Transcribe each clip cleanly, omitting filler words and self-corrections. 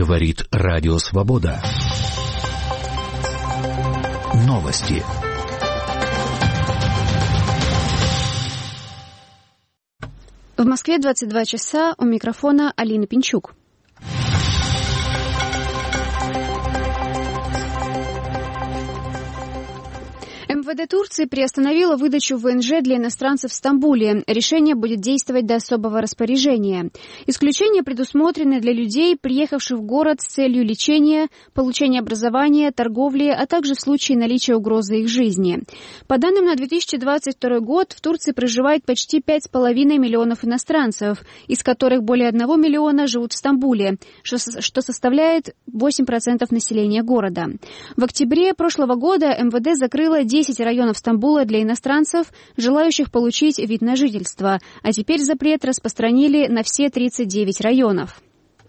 Говорит Радио Свобода. Новости. В Москве 22 часа, у микрофона Алина Пинчук. МВД Турции приостановило выдачу ВНЖ для иностранцев в Стамбуле. Решение будет действовать до особого распоряжения. Исключения предусмотрены для людей, приехавших в город с целью лечения, получения образования, торговли, а также в случае наличия угрозы их жизни. По данным на 2022 год в Турции проживает почти 5,5 миллионов иностранцев, из которых более 1 миллиона живут в Стамбуле, что составляет 8% населения города. В октябре прошлого года МВД закрыло 10 районов Стамбула для иностранцев, желающих получить вид на жительство, а теперь запрет распространили на все 39 районов.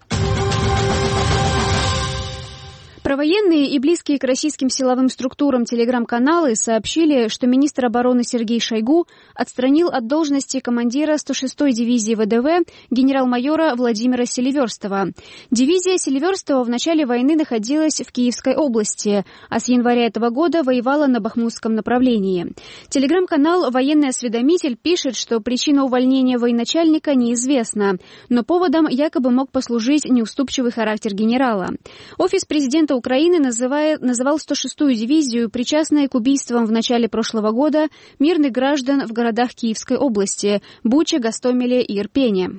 Провоенные и близкие к российским силовым структурам телеграм-каналы сообщили, что министр обороны Сергей Шойгу отстранил от должности командира 106-й дивизии ВДВ генерал-майора Владимира Селиверстова. Дивизия Селиверстова в начале войны находилась в Киевской области, а с января этого года воевала на Бахмутском направлении. Телеграм-канал «Военный осведомитель» пишет, что причина увольнения военачальника неизвестна, но поводом якобы мог послужить неуступчивый характер генерала. Офис президента Украины называл 106-ю дивизию причастной к убийствам в начале прошлого года мирных граждан в городах Киевской области – Буче, Гостомеле и Ирпене.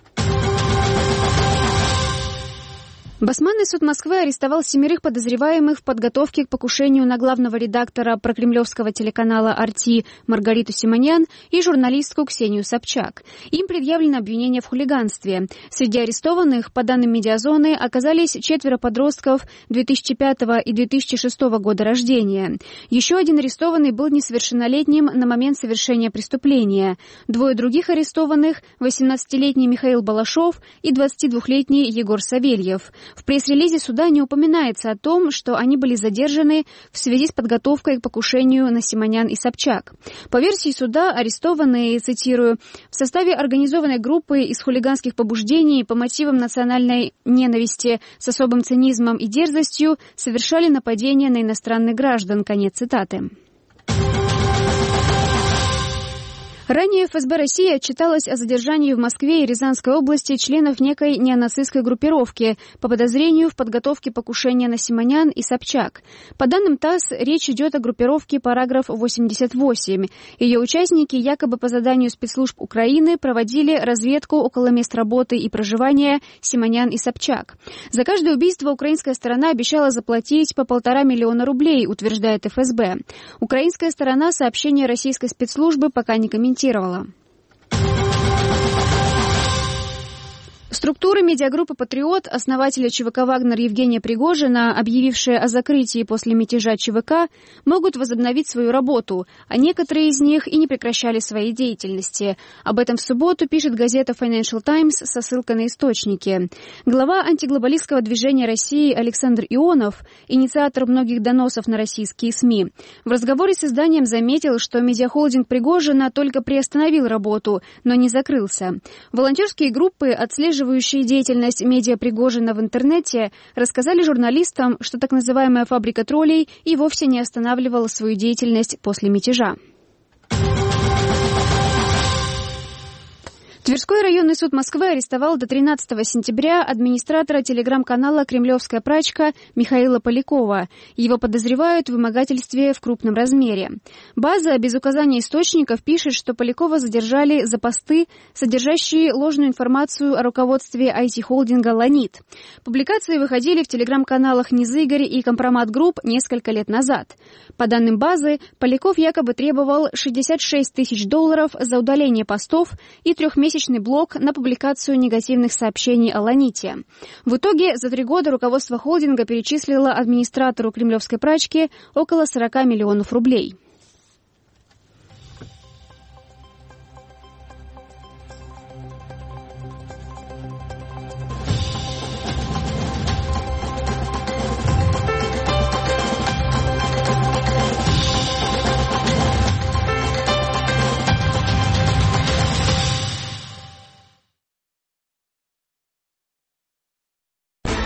Басманный суд Москвы арестовал 7 подозреваемых в подготовке к покушению на главного редактора прокремлевского телеканала «Арти» Маргариту Симонян и журналистку Ксению Собчак. Им предъявлено обвинение в хулиганстве. Среди арестованных, по данным «Медиазоны», оказались 4 подростков 2005 и 2006 года рождения. Еще один арестованный был несовершеннолетним на момент совершения преступления. 2 других арестованных – 18-летний Михаил Балашов и 22-летний Егор Савельев. В пресс-релизе суда не упоминается о том, что они были задержаны в связи с подготовкой к покушению на Симонян и Собчак. По версии суда, арестованные, цитирую, в составе организованной группы из хулиганских побуждений по мотивам национальной ненависти с особым цинизмом и дерзостью совершали нападения на иностранных граждан. Конец цитаты. Ранее ФСБ России отчиталась о задержании в Москве и Рязанской области членов некой неонацистской группировки по подозрению в подготовке покушения на Симонян и Собчак. По данным ТАСС, речь идет о группировке «Параграф 88». Ее участники якобы по заданию спецслужб Украины проводили разведку около мест работы и проживания Симонян и Собчак. За каждое убийство украинская сторона обещала заплатить по 1,5 миллиона рублей, утверждает ФСБ. Украинская сторона сообщение российской спецслужбы пока не комментирует. Структуры медиагруппы «Патриот», основателя ЧВК «Вагнер» Евгения Пригожина, объявившие о закрытии после мятежа ЧВК, могут возобновить свою работу, а некоторые из них и не прекращали своей деятельности. Об этом в субботу пишет газета Financial Times со ссылкой на источники. Глава антиглобалистского движения России Александр Ионов, инициатор многих доносов на российские СМИ, в разговоре с изданием заметил, что медиахолдинг Пригожина только приостановил работу, но не закрылся. Волонтерские группы, отслеживающие деятельность медиа Пригожина в интернете, рассказали журналистам, что так называемая фабрика троллей и вовсе не останавливала свою деятельность после мятежа. Тверской районный суд Москвы арестовал до 13 сентября администратора телеграм-канала «Кремлевская прачка» Михаила Полякова. Его подозревают в вымогательстве в крупном размере. База без указания источников пишет, что Полякова задержали за посты, содержащие ложную информацию о руководстве IT-холдинга «Ланит». Публикации выходили в телеграм-каналах «Низыгорь» и «Компромат Групп» несколько лет назад. По данным базы, Поляков якобы требовал $66 тысяч за удаление постов и 3-месячный блок на публикацию негативных сообщений о «Ланите». В итоге за 3 года руководство холдинга перечислило администратору «Кремлевской прачки» около 40 миллионов рублей.